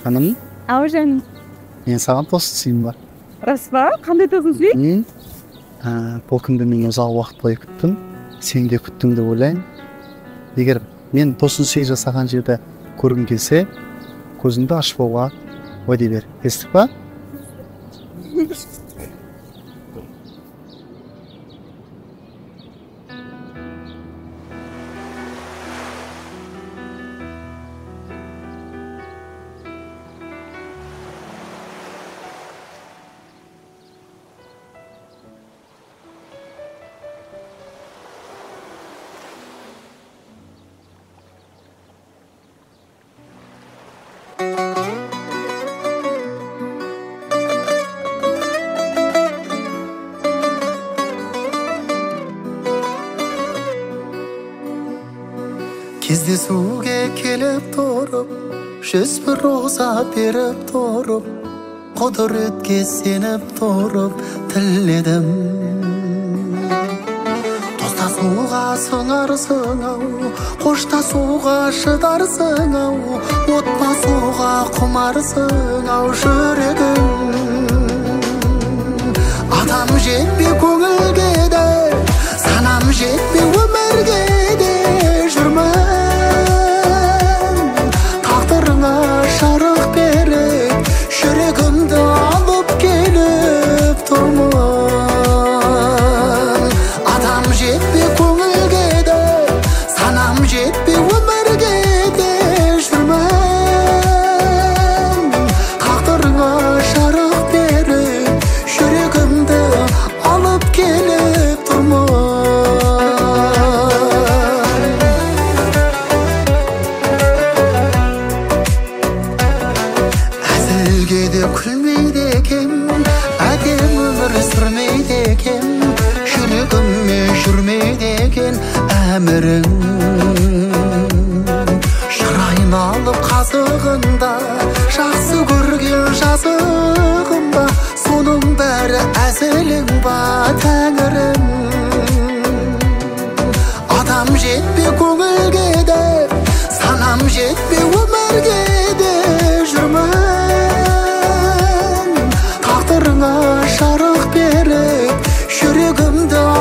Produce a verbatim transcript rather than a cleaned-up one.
Ханым, Ау жаным, мен саған тосын сыйым бар. рас па? Қандай тосын сый? Мен ә, бұл күнді мен ұзақ уақыт бойы күттім. Сен де күттің деп ойлаймын. Егер мен тосын сый жасаған жерде көргің келсе, көзіңді ашпауға уәде бер. Естік па? Кездесуге келіп тұрып, жүз бір роза беріп тұрып, құдіретке сеніп тұрып, тіледім. Достасуға сыңарсың-ау, қоштасуға шыдарсың-ау, отбасуға құмарсың-ау жүрегім. Адам жетпей көңілге де, санам жетпей өмірге де жүрмін. Тағдырыңа жарық беріп, жүрегімді алып келіп тұрмын. Адам жетпей көңілге де, санам жетпей өмірге де жүрмін. Тағдырыңа жарық беріп, жүрегімді алып келіп тұрмын. Әзілге де күлмейді екен, әдем өмір сүрмейді екен, жүрегіме жүрмейді екен әмірің. Шырайын алып қазығында, жақсы көрген жазығында, соның бәрі әзілің ба тәңірім. Адам жетпей көңілге де, санам жетпей өмірге де жүрмін. Тағдырыңа жарық беріп, жүрегімді